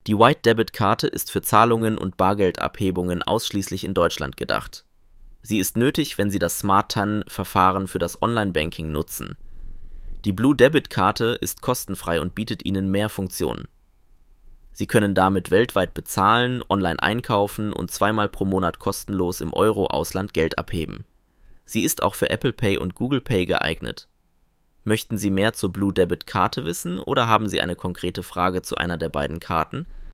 Die White Debit Karte ist für Zahlungen und Bargeldabhebungen ausschließlich in Deutschland gedacht. Sie ist nötig, wenn Sie das Smart-TAN-Verfahren für das Online-Banking nutzen. Die Blue Debit Karte ist kostenfrei und bietet Ihnen mehr Funktionen. Sie können damit weltweit bezahlen, online einkaufen und zweimal pro Monat kostenlos im Euro-Ausland Geld abheben. Sie ist auch für Apple Pay und Google Pay geeignet. Möchten Sie mehr zur Blue Debit Karte wissen oder haben Sie eine konkrete Frage zu einer der beiden Karten?